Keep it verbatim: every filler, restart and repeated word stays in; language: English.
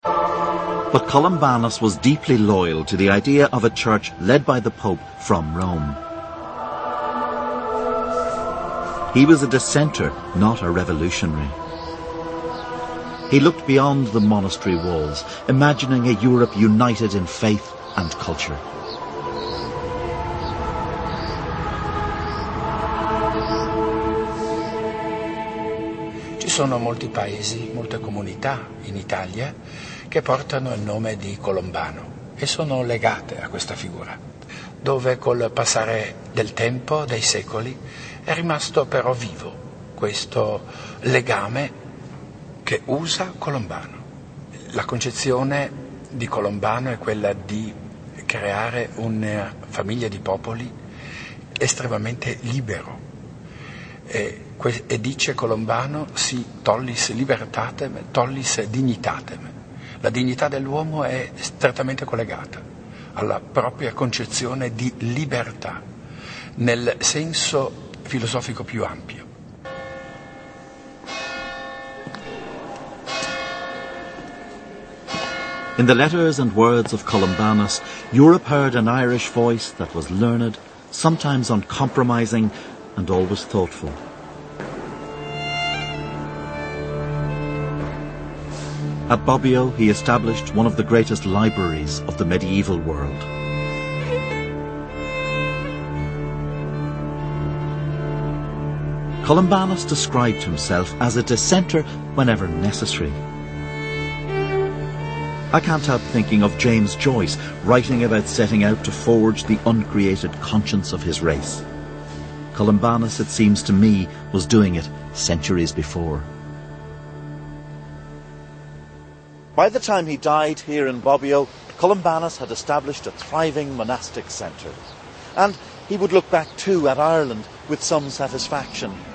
But Columbanus was deeply loyal to the idea of a church led by the Pope from Rome. He was a dissenter, not a revolutionary. He looked beyond the monastery walls, imagining a Europe united in faith and culture. Ci sono molti paesi, molte comunità in Italia che portano il nome di Colombano e sono legate a questa figura, dove col passare del tempo, dei secoli, è rimasto però vivo questo legame che usa Colombano. La concezione di Colombano è quella di creare una famiglia di popoli estremamente libero. E, e dice Colombano, si tollis libertatem, tollis dignitatem. La dignità dell'uomo è strettamente collegata alla propria concezione di libertà, nel senso filosofico più ampio. In the letters and words of Columbanus, Europe heard an Irish voice that was learned, sometimes uncompromising, and always thoughtful. At Bobbio, he established one of the greatest libraries of the medieval world. Columbanus described himself as a dissenter whenever necessary. I can't help thinking of James Joyce writing about setting out to forge the uncreated conscience of his race. Columbanus, it seems to me, was doing it centuries before. By the time he died here in Bobbio, Columbanus had established a thriving monastic centre. And he would look back too at Ireland with some satisfaction.